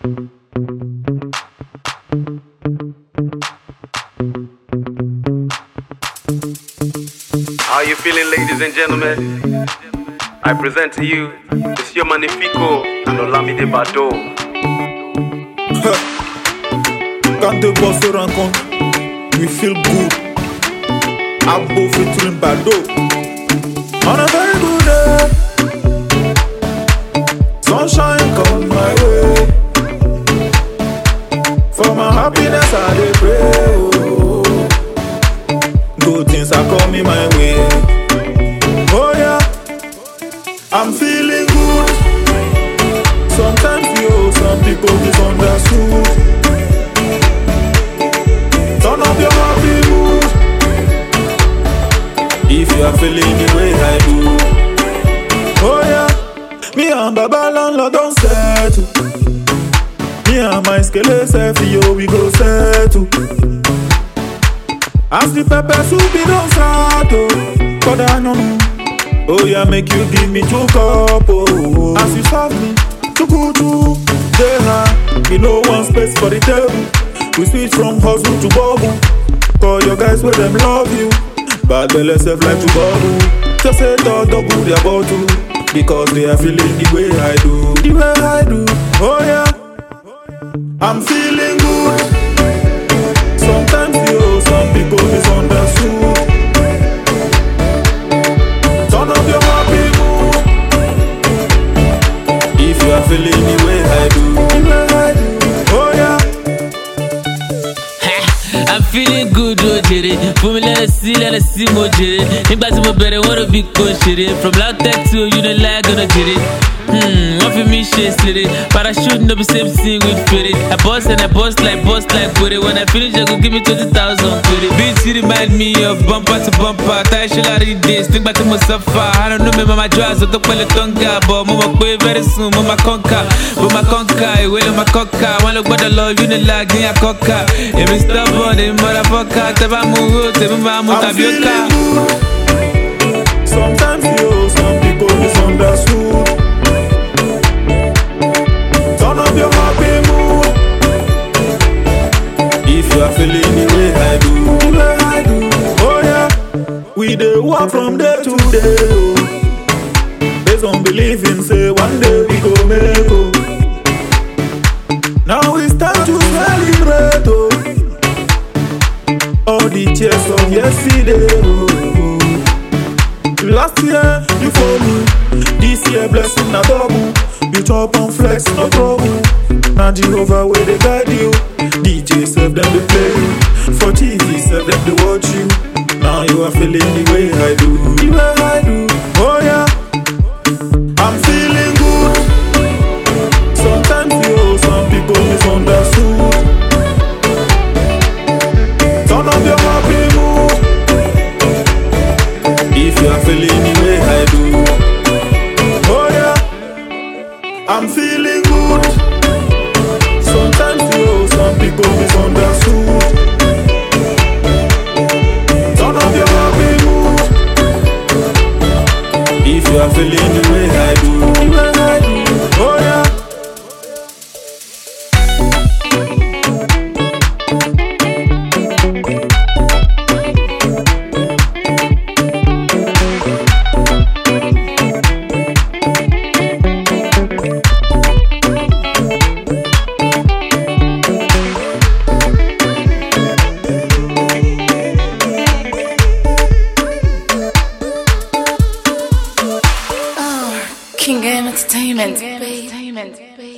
How you feeling, ladies and gentlemen? I present to you Monsieur Magnifico and Olamide Bado. Quand deux boss se rencontrent, we feel good. Abo featuring Bado. On a very good day, sunshine come my way. For my happiness I dey pray. Oh. Good things are coming my way. Oh yeah, I'm feeling good. Sometimes some people misunderstood. Turn up your happy mood if you are feeling the way I do. Oh yeah, me and Baba Landlord don't settle. Me and my skele selfie, yo, we go settle. As the pepper soup be don't start, oh, but I know. Oh yeah, make you give me 2 cup, oh. As you serve me, chukuchu, deha, we no one space for the table. We switch from hustle to bubble. Call your guys where them love you. Bad belly self like to bubble. Just say double their bottle, because they are feeling the way I do. The way I do, oh yeah, I'm feeling good. Sometimes some people misunderstood. Turn up your happy mood if you are feeling the way I do. The way I do, oh yeah. I'm feeling good, oh jere. For me, let us see more jere. Nígbà tí mo bẹ̀rẹ̀ wọ́n rò bí kò ṣeré. From loud tech to you don't like gonna jere. Wọ́n fi mi ṣe ṣeré. Parachute no be same thing with fèrè. I bust like wèrè. When I finish, I go give me 20,000 quid. Beats you remind me of bumper to bumper. Táyé ṣọlá days, nígbà tí mo suffer. I don't know me, mama jọ àṣọ tó pẹ̀lú tonga. But mo mọ̀ pé very soon mo ma conquer. Ìwé ló ma kọ́ka. Wọ́n ló gbọ́dọ̀ lọ Unilag ní àkọ́kà. Èmi stubborn, èmi motherfucker. Tẹ́ bá mú owó, tèmi máa mú tàbí ó ká. Sometimes some people misunderstood. Turn up your happy mood if you are feeling the way I do. The way I do, oh yeah. We dey walk from day to day, oh. Based on believing, say one day we go make, oh. Now it's time to celebrate, oh. All the tears of yesterday, oh. Last year you for me, this year blessing na double. You chop and flex, no trouble. Now Jehovah where they guide you. DJ serve them they play you. For TV serve them they watch you. Now you are feeling the way I do. The way I do, oh yeah, I'm feeling good. Sometimes some people misunderstood. Turn up your happy mood if you are feeling the way I do. Oh yeah, I'm feeling good. Sometimes some people misunderstood. Turn up your happy mood if you are feeling the way I do. The way I do, oh yeah. King Entertainment.